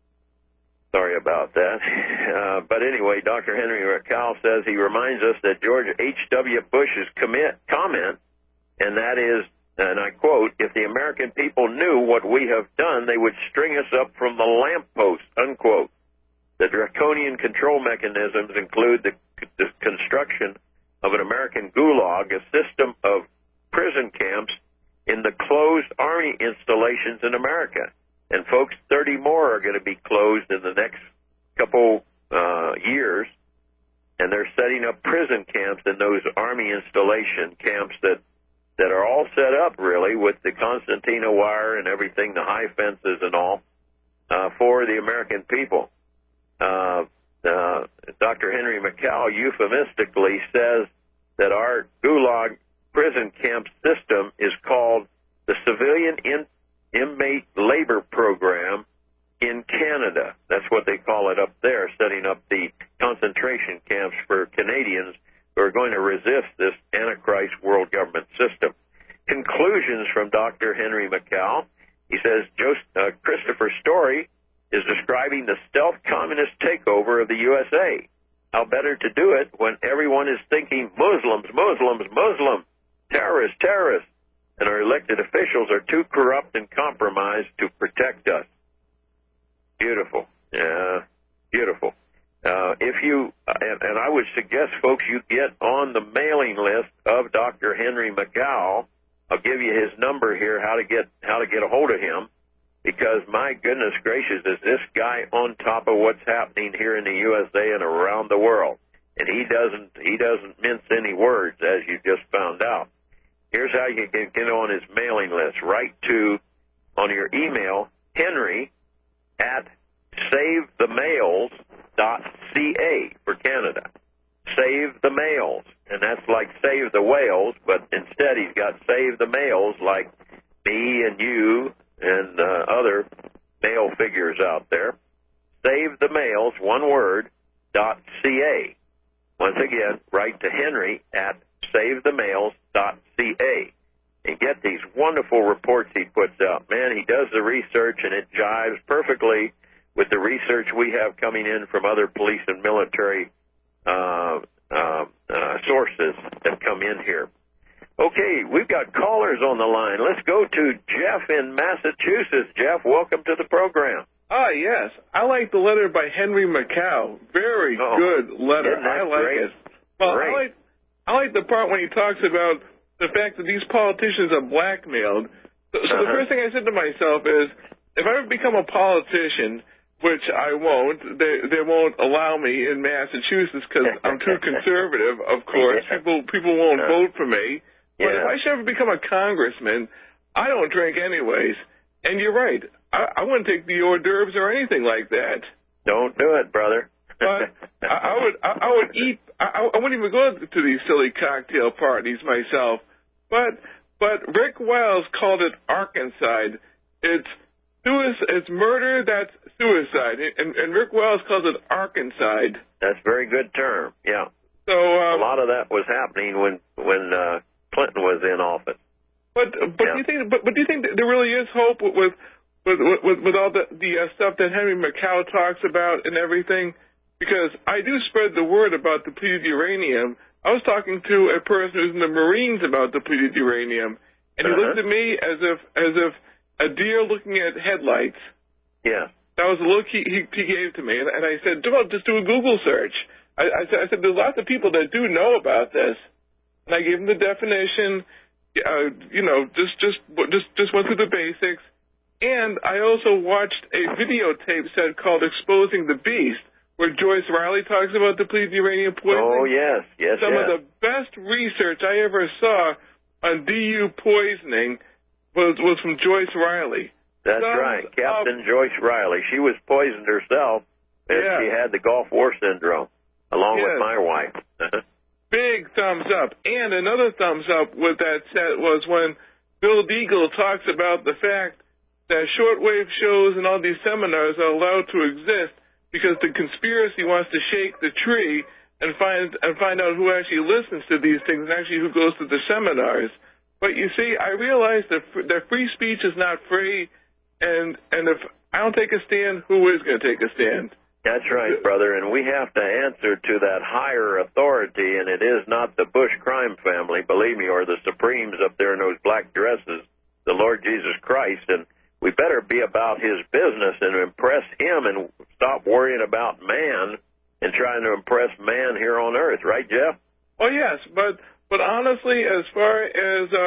Sorry about that. Uh, but anyway, Doctor Henry McCow says he reminds us that George H W. Bush's commit, comment, and that is, and I quote, if the American people knew what we have done, they would string us up from the lamppost, unquote. The draconian control mechanisms include the, the construction of an American gulag, a system of prison camps in the closed army installations in America. And, folks, thirty more are going to be closed in the next couple uh, years, and they're setting up prison camps in those Army installation camps that, that are all set up, really, with the concertina wire and everything, the high fences and all, uh, for the American people. Uh, uh, Doctor Henry McCow euphemistically says that our Gulag prison camp system is called the Civilian in, Inmate Labor Program in Canada. That's what they call it up there, setting up the concentration camps for Canadians who are going to resist this Antichrist world government system. Conclusions from Doctor Henry McCow. He says Joseph, uh, Christopher Story is describing the stealth communist takeover of the U S A. How better to do it when everyone is thinking Muslims, Muslims, Muslims, terrorists, terrorists, and our elected officials are too corrupt and compromised to protect us. Beautiful. Yeah, beautiful. Uh, if you, and, and I would suggest, folks, you get on the mailing list of Doctor Henry McCow. I'll give you his number here, how to get how to get a hold of him, because my goodness gracious, is this guy on top of what's happening here in the U S A and around the world? And he doesn't he doesn't mince any words, as you just found out. Here's how you can get on his mailing list. Write to, on your email, Henry at save the mails dot c a for Canada. Save the Mails. And that's like Save the Whales, but instead he's got Save the Mails, like me and you and uh, other male figures out there. Save the Mails, one word, dot c a. Once again, write to Henry at save the mails dot c a and get these wonderful reports he puts out. Man, he does the research, and it jives perfectly with the research we have coming in from other police and military uh, uh, uh, sources that come in here. Okay, we've got callers on the line. Let's go to Jeff in Massachusetts. Jeff, welcome to the program. Ah, yes. I like the letter by Henry McCow. Very oh, good letter. I like great? it. Well, great. I like I like the part when he talks about the fact that these politicians are blackmailed. So, so uh-huh. the first thing I said to myself is, if I ever become a politician, which I won't, they they won't allow me in Massachusetts because I'm too conservative, of course. Yeah. People people won't uh, vote for me. But yeah. if I should ever become a congressman, I don't drink anyways. And you're right. I, I wouldn't take the hors d'oeuvres or anything like that. Don't do it, brother. But I, I would I, I would eat. I, I wouldn't even go to these silly cocktail parties myself. But but Rick Wiles called it Arkancide. It's it's murder. That's suicide. And, and Rick Wiles calls it Arkancide. That's a very good term. Yeah. So um, a lot of that was happening when when uh, Clinton was in office. But but yeah. do you think but, but do you think there really is hope with with with, with all the the uh, stuff that Henry McCow talks about and everything? Because I do spread the word about depleted uranium. I was talking to a person who's in the Marines about depleted uranium, and he uh-huh. looked at me as if as if a deer looking at headlights. Yeah. That was the look he, he, he gave to me, and, and I said, "Well, just do a Google search." I, I said, "I said there's lots of people that do know about this," and I gave him the definition. Uh, you know, just just just just went through the basics, and I also watched a videotape set called "Exposing the Beast," where Joyce Riley talks about depleted uranium poisoning. Oh yes, yes. Some yes. of the best research I ever saw on D U poisoning was was from Joyce Riley. That's Thumbs right, Captain up. Joyce Riley. She was poisoned herself, and yeah. she had the Gulf War syndrome, along yes. with my wife. Big thumbs up. And another thumbs up with that set was when Bill Deagle talks about the fact that shortwave shows and all these seminars are allowed to exist because the conspiracy wants to shake the tree and find and find out who actually listens to these things and actually who goes to the seminars. But you see, I realize that that free speech is not free. And and if I don't take a stand, who is going to take a stand? That's right, brother, and we have to answer to that higher authority, and it is not the Bush crime family, believe me, or the Supremes up there in those black dresses, the Lord Jesus Christ, and we better be about his business and impress him and stop worrying about man and trying to impress man here on earth, right, Jeff? Oh, yes, but but honestly, as far as um,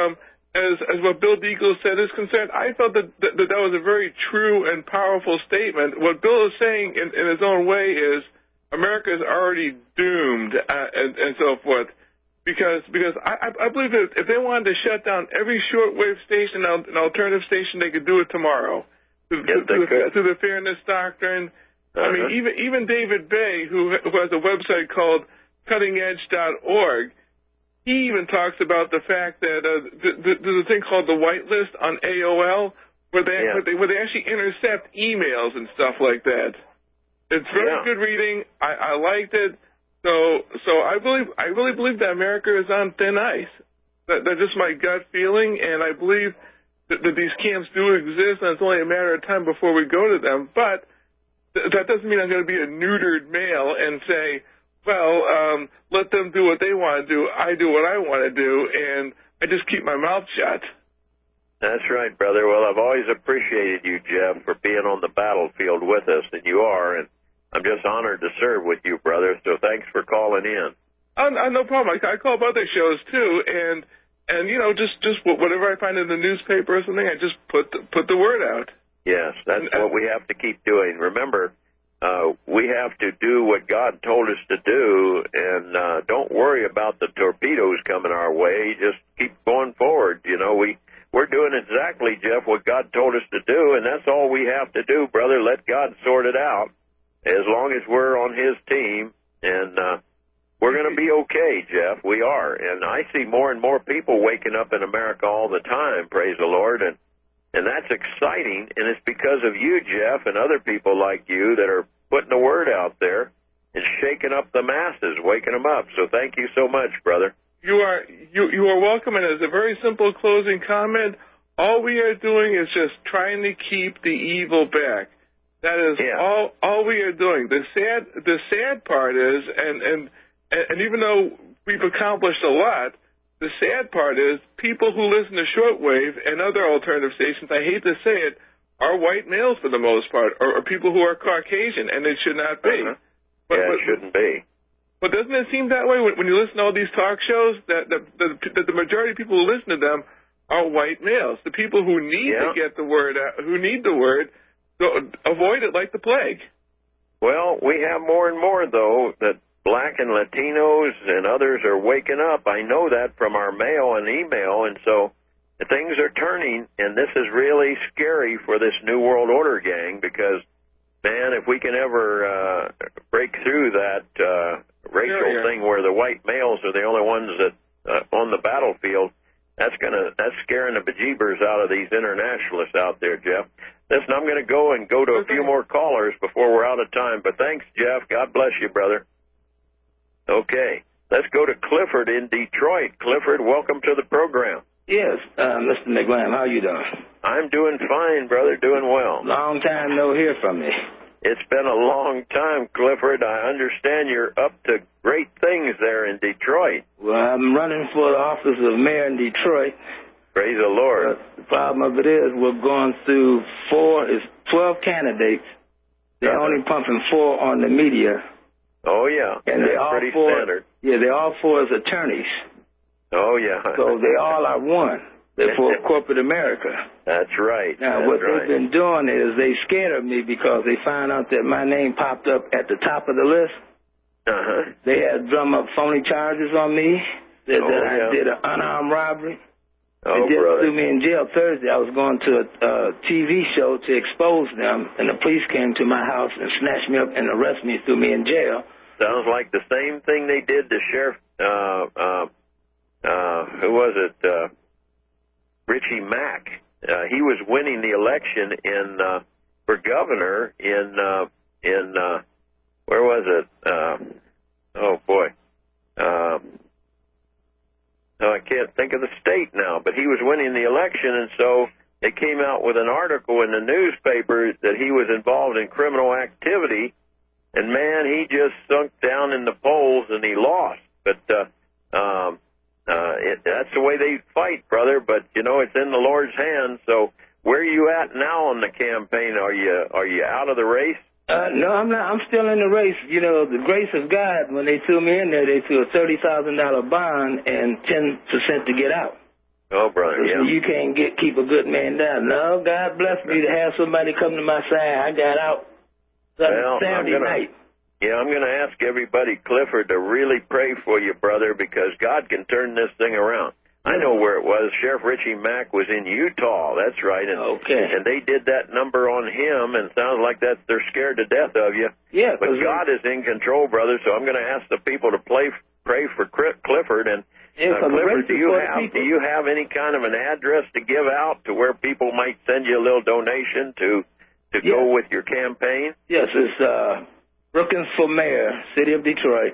as as what Bill Deagle said is concerned, I felt that that, that that was a very true and powerful statement. What Bill is saying in, in his own way is America is already doomed uh, and, and so forth. Because because I, I believe that if they wanted to shut down every shortwave station, an alternative station, they could do it tomorrow. Through, yes, through, the, through the fairness doctrine. Uh-huh. I mean, even even David Bay, who, who has a website called cutting edge dot org, he even talks about the fact that uh, th- th- there's a thing called the whitelist on A O L where they, yeah. where they where they actually intercept emails and stuff like that. It's very yeah. good reading. I, I liked it. So so I believe I really believe that America is on thin ice. That, that's just my gut feeling, and I believe that, that these camps do exist, and it's only a matter of time before we go to them. But th- that doesn't mean I'm going to be a neutered male and say, well, um, let them do what they want to do. I do what I want to do, and I just keep my mouth shut. That's right, brother. Well, I've always appreciated you, Jeff, for being on the battlefield with us, and you are, and I'm just honored to serve with you, brother, so thanks for calling in. Oh, no problem. I, I call up other shows, too, and, and you know, just, just whatever I find in the newspaper or something, I just put the, put the word out. Yes, that's and, what we have to keep doing. Remember, uh, we have to do what God told us to do, and uh, don't worry about the torpedoes coming our way. Just keep going forward. You know, we, we're doing exactly, Jeff, what God told us to do, and that's all we have to do, brother. Let God sort it out. As long as we're on his team, and uh, we're going to be okay, Jeff. We are. And I see more and more people waking up in America all the time, praise the Lord, and, and that's exciting, and it's because of you, Jeff, and other people like you that are putting the word out there and shaking up the masses, waking them up. So thank you so much, brother. You are you, you are welcome, and as a very simple closing comment, all we are doing is just trying to keep the evil back. That is yeah. all all we are doing. The sad the sad part is, and, and and even though we've accomplished a lot, the sad part is people who listen to shortwave and other alternative stations, I hate to say it, are white males for the most part, or, or people who are Caucasian, and it should not be. Uh-huh. But, yeah, but, it shouldn't be. But doesn't it seem that way when, when you listen to all these talk shows, that the, the, that the majority of people who listen to them are white males, the people who need yeah. to get the word out, who need the word, avoid it like the plague. Well, we have more and more, though, that black and Latinos and others are waking up. I know that from our mail and email, and so things are turning, and this is really scary for this New World Order gang because, man, if we can ever uh, break through that uh, racial yeah, yeah. thing where the white males are the only ones that uh, on the battlefield, that's gonna that's scaring the bejeebers out of these internationalists out there, Jeff. Listen, I'm going to go and go to a few more callers before we're out of time. But thanks, Jeff. God bless you, brother. Okay. Let's go to Clifford in Detroit. Clifford, welcome to the program. Yes, uh, Mister McLam, how you doing? I'm doing fine, brother, doing well. Long time no hear from you. It's been a long time, Clifford. I understand you're up to great things there in Detroit. Well, I'm running for the office of mayor in Detroit. Praise the Lord. Uh, the problem of it is we're going through four, is twelve candidates. They're uh-huh. only pumping four on the media. Oh, yeah. And That's they all pretty four, standard. Yeah, they're all four as attorneys. Oh, yeah. So they all are one. They're for corporate America. That's right. Now, That's what right. they've been doing is they scared of me because they found out that my name popped up at the top of the list. Uh-huh. They had drum up phony charges on me, said oh, that yeah. I did an unarmed robbery. Oh, they just brother. threw me in jail Thursday. I was going to a uh, T V show to expose them, and the police came to my house and snatched me up and arrested me, threw me in jail. Sounds like the same thing they did to Sheriff, uh, uh, uh, who was it, uh, Richie Mack. Uh, he was winning the election in, uh, for governor in, uh, in, uh, where was it? Uh, oh, boy. Uh, oh, I can't think of the state now, but he was winning the election, and so they came out with an article in the newspaper that he was involved in criminal activity. And, man, he just sunk down in the polls, and he lost. But uh, um, uh, it, that's the way they fight, brother. But, you know, it's in the Lord's hands. So where are you at now on the campaign? Are you are you out of the race? Uh, no, I'm not. I'm still in the race. You know, the grace of God, when they threw me in there, they threw a thirty thousand dollars bond and ten percent to get out. Oh, brother, yeah. You can't get keep a good man down. No, God bless me to have somebody come to my side. I got out well, Saturday I'm gonna, night. Yeah, I'm going to ask everybody, Clifford, to really pray for you, brother, because God can turn this thing around. I know where it was. Sheriff Richie Mack was in Utah. That's right. And, okay. And they did that number on him, and it sounds like that they're scared to death of you. Yeah. But God is in control, brother, so I'm going to ask the people to play, pray for Clifford. And yeah, uh, Clifford, do you have people. do you have any kind of an address to give out to where people might send you a little donation to to yeah. go with your campaign? Yes, it's uh, Brookins for Mayor, City of Detroit,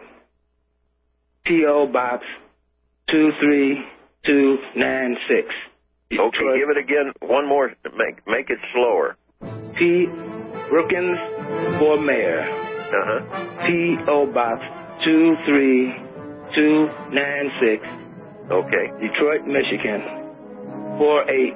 P O Box two three two nine six. Detroit. Okay, give it again. One more. Make make it slower. P. Brookins for Mayor. Uh-huh. P O Box two three two nine six. Okay. Detroit, Michigan. four eight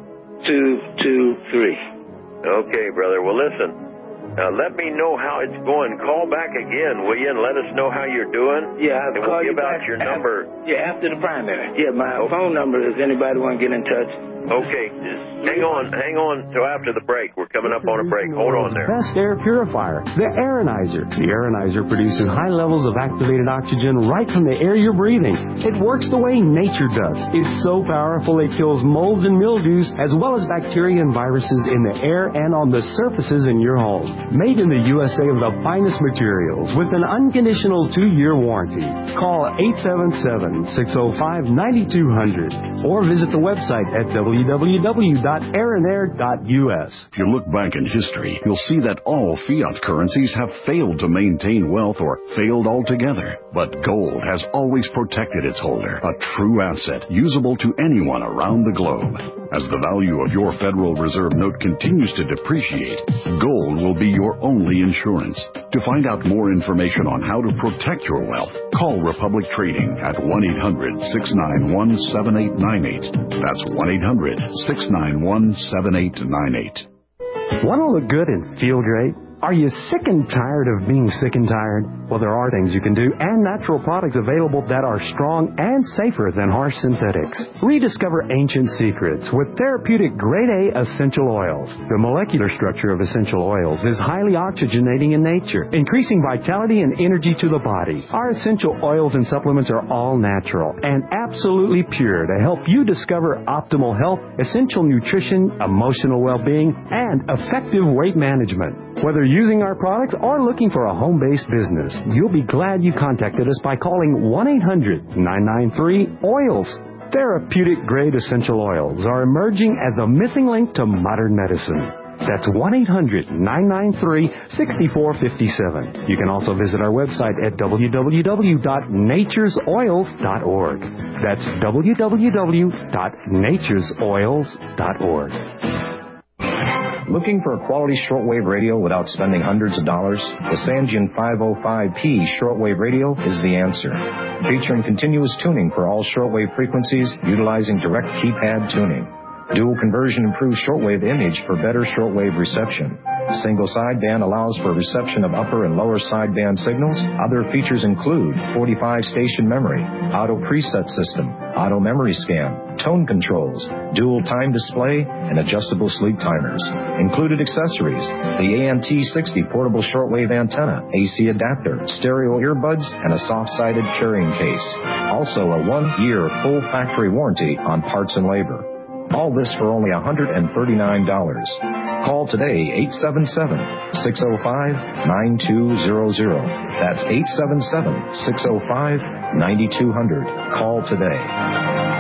two two three. Okay, brother. Well, listen. Uh, let me know how it's going. Call back again, will you, and let us know how you're doing? Yeah, I'll and call we'll you give out back your after, number. Yeah, after the primary. Yeah, my okay. phone number is anybody want to get in touch. Okay. Hang on. Hang on till after the break. We're coming up on a break. Hold on there. Best air purifier, the Aeronizer. The Aeronizer produces high levels of activated oxygen right from the air you're breathing. It works the way nature does. It's so powerful it kills molds and mildews as well as bacteria and viruses in the air and on the surfaces in your home. Made in the U S A of the finest materials with an unconditional two-year warranty. Call eight seven seven, six oh five, nine two zero zero or visit the website at w w w dot aeronair dot u s. If you look back in history, you'll see that all fiat currencies have failed to maintain wealth or failed altogether. But gold has always protected its holder, a true asset usable to anyone around the globe. As the value of your Federal Reserve note continues to depreciate, gold will be your only insurance. To find out more information on how to protect your wealth, call Republic Trading at one eight hundred, six nine one, seven eight nine eight. That's one eight hundred, six nine one, seven eight nine eight. Want to look good and feel great? Are you sick and tired of being sick and tired? Well, there are things you can do and natural products available that are strong and safer than harsh synthetics. Rediscover ancient secrets with therapeutic grade A essential oils. The molecular structure of essential oils is highly oxygenating in nature, increasing vitality and energy to the body. Our essential oils and supplements are all natural and absolutely pure to help you discover optimal health, essential nutrition, emotional well-being, and effective weight management. Whether using our products or looking for a home-based business, you'll be glad you contacted us by calling one eight hundred, nine nine three, O I L S. Therapeutic-grade essential oils are emerging as a missing link to modern medicine. That's one eight hundred, nine nine three, six four five seven. You can also visit our website at w w w dot natures oils dot org. That's w w w dot natures oils dot org. Looking for a quality shortwave radio without spending hundreds of dollars? The Sangean five oh five P shortwave radio is the answer. Featuring continuous tuning for all shortwave frequencies utilizing direct keypad tuning. Dual conversion improves shortwave image for better shortwave reception. Single sideband allows for reception of upper and lower sideband signals. Other features include forty-five station memory, auto preset system, auto memory scan, tone controls, dual time display, and adjustable sleep timers. Included accessories: the A N T sixty portable shortwave antenna, A C adapter, stereo earbuds, and a soft-sided carrying case. Also a one-year full factory warranty on parts and labor. All this for only one hundred thirty-nine dollars. Call today, eight seven seven, six oh five, nine two zero zero. That's eight seven seven, six oh five, nine two zero zero. Call today.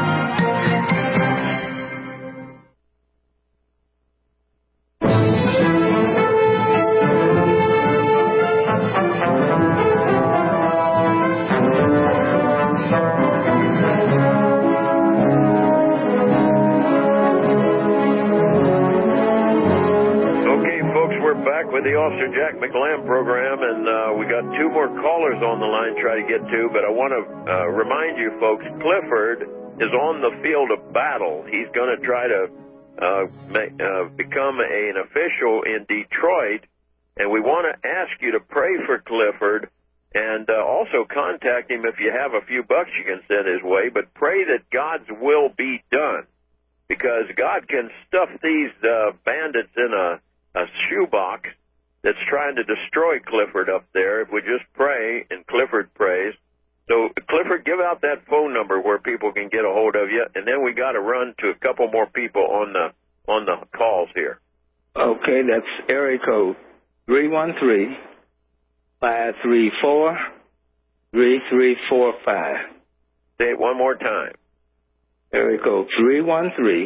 With the Officer Jack McLam program, and uh, we got two more callers on the line to try to get to, but I want to uh, remind you folks, Clifford is on the field of battle. He's going to try to uh, make, uh, become a, an official in Detroit, and we want to ask you to pray for Clifford And uh, also contact him if you have a few bucks you can send his way, but pray that God's will be done, because God can stuff these uh, bandits in a, a shoebox that's trying to destroy Clifford up there if we just pray and Clifford prays. So, Clifford, give out that phone number where people can get a hold of you, and then we got to run to a couple more people on the on the calls here. Okay, that's area code three one three, five three four, three three four five. Say it one more time. Area code three one three,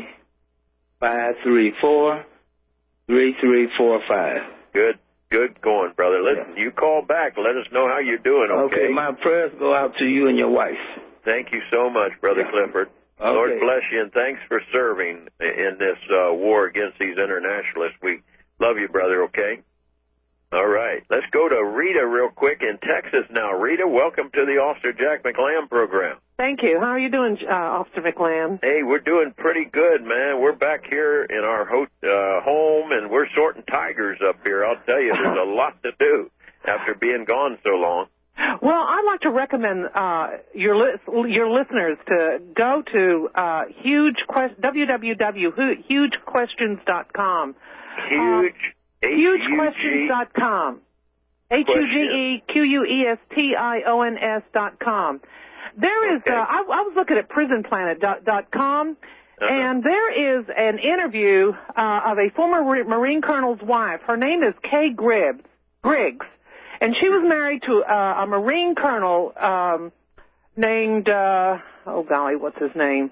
five three four, three three four five. Good. Good going, brother. Listen, yeah. You call back. Let us know how you're doing, okay? Okay, my prayers go out to you and your wife. Thank you so much, Brother yeah. Clifford. Okay. Lord bless you, and thanks for serving in this uh, war against these internationalists. We love you, brother, okay? All right. Let's go to Rita real quick in Texas now. Rita, welcome to the Officer Jack McLamb program. Thank you. How are you doing, uh, Officer McLamb? Hey, we're doing pretty good, man. We're back here in our ho- uh, home, and we're sorting tigers up here. I'll tell you, there's a lot to do after being gone so long. Well, I'd like to recommend uh, your li- your listeners to go to uh, huge quest- w w w dot huge questions dot com. Huge. Uh, huge questions dot com. H U G E Q U E S T I O N S dot com. There is, okay. uh, I, I was looking at prison planet dot com, uh-huh. and there is an interview uh, of a former Marine colonel's wife. Her name is Kay Griggs, Griggs, and she was married to uh, a Marine colonel um, named, uh, oh golly, what's his name?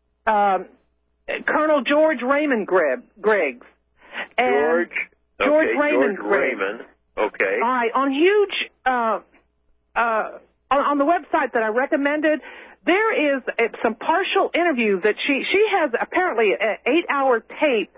Um, Colonel George Raymond Griggs. And George, George okay, Raymond George Raymond, okay. All right, on huge, uh, uh, on, on the website that I recommended, there is uh, some partial interviews that she, she has apparently an eight-hour tape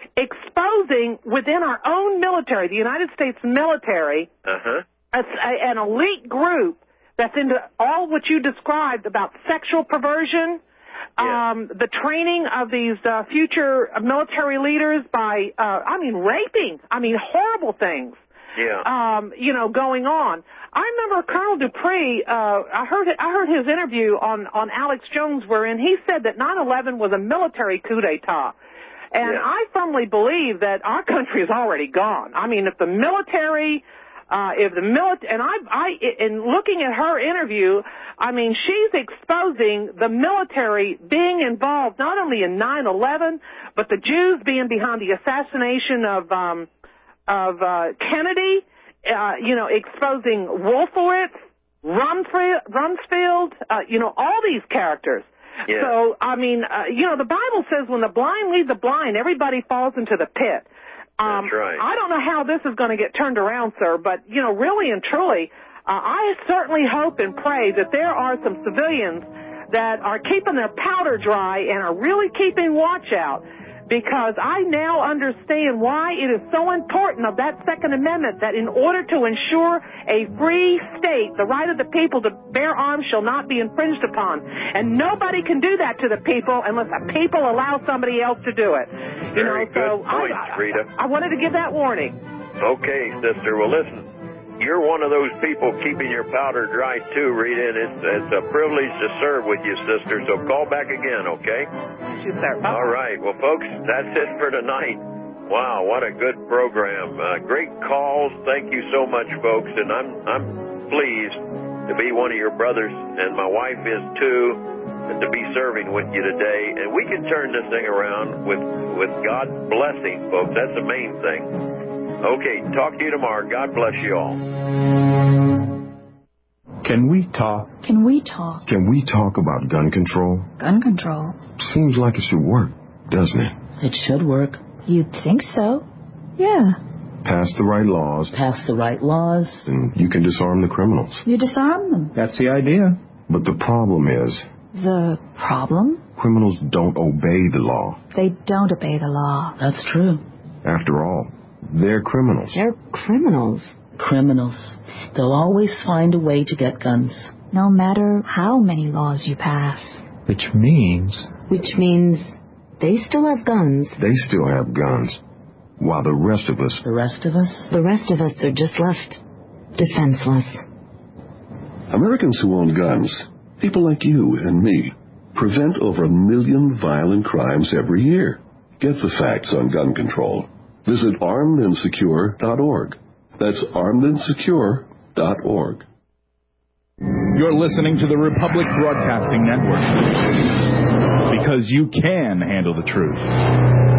exposing within our own military, the United States military, uh-huh. a, a, an elite group that's into all what you described about sexual perversion, yeah. um, the training of these uh, future military leaders by, uh, I mean, raping, I mean, horrible things. Yeah. Um, you know, going on. I remember Colonel Dupree, uh, I heard I heard his interview on, on Alex Jones wherein he said that nine eleven was a military coup d'etat. And yeah. I firmly believe that our country is already gone. I mean, if the military, uh, if the military, and I, I, in looking at her interview, I mean, she's exposing the military being involved not only in nine eleven, but the Jews being behind the assassination of, um, of uh, Kennedy, uh, you know, exposing Wolfowitz, Rumsfeld, Rumsfeld uh, you know, all these characters. Yeah. So, I mean, uh, you know, the Bible says when the blind lead the blind, everybody falls into the pit. Um, That's right. I don't know how this is going to get turned around, sir, but, you know, really and truly, uh, I certainly hope and pray that there are some civilians that are keeping their powder dry and are really keeping watch out. Because I now understand why it is so important of that Second Amendment that in order to ensure a free state, the right of the people to bear arms shall not be infringed upon. And nobody can do that to the people unless the people allow somebody else to do it. You Very know, good so point, I, Rita. I, I wanted to give that warning. Okay, sister. Well, listen. You're one of those people keeping your powder dry, too, Rita, and it's, it's a privilege to serve with you, sister, so call back again, okay? Thank you, sir. Bye-bye. All right. Well, folks, that's it for tonight. Wow, what a good program. Uh, great calls. Thank you so much, folks, and I'm I'm pleased to be one of your brothers, and my wife is, too, and to be serving with you today. And we can turn this thing around with, with God's blessing, folks. That's the main thing. Okay, talk to you tomorrow. God bless you all. Can we talk? Can we talk? Can we talk about gun control? Gun control? Seems like it should work, doesn't it? It should work. You'd think so. Yeah. Pass the right laws. Pass the right laws. And you can disarm the criminals. You disarm them. That's the idea. But the problem is... The problem? Criminals don't obey the law. They don't obey the law. That's true. After all, they're criminals. They're criminals. Criminals. They'll always find a way to get guns. No matter how many laws you pass. Which means... Which means they still have guns. They still have guns. While the rest of us... The rest of us? The rest of us are just left defenseless. Americans who own guns, people like you and me, prevent over a million violent crimes every year. Get the facts on gun control. Visit armed and secure dot org. That's armed and secure dot org. You're listening to the Republic Broadcasting Network. Because you can handle the truth.